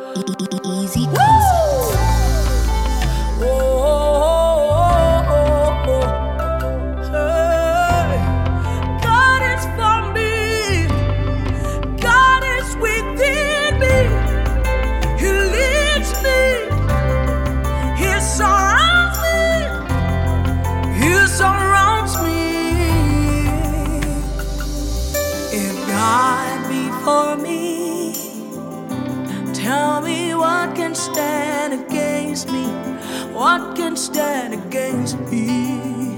Easy concepts. Hey. God is for me. God is within me. He leads me. He surrounds me. He surrounds me. If God be for me, tell me what can stand against me? What can stand against me?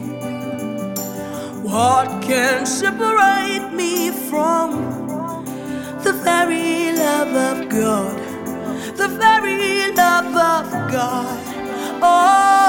What can separate me from the very love of God? The very love of God. Oh,